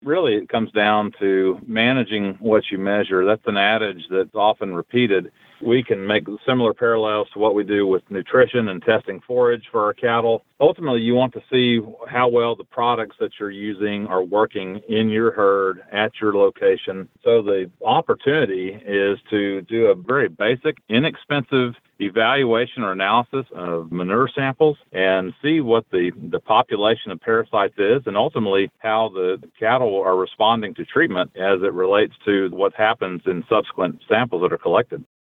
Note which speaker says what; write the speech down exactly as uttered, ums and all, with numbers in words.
Speaker 1: Really, it comes down to managing what you measure. That's an adage that's often repeated. We can make similar parallels to what we do with nutrition and testing forage for our cattle. Ultimately, you want to see how well the products that you're using are working in your herd at your location. So the opportunity is to do a very basic, inexpensive evaluation or analysis of manure samples and see what the, the population of parasites is, and ultimately how the cattle are responding to treatment as it relates to what happens in subsequent samples that are collected.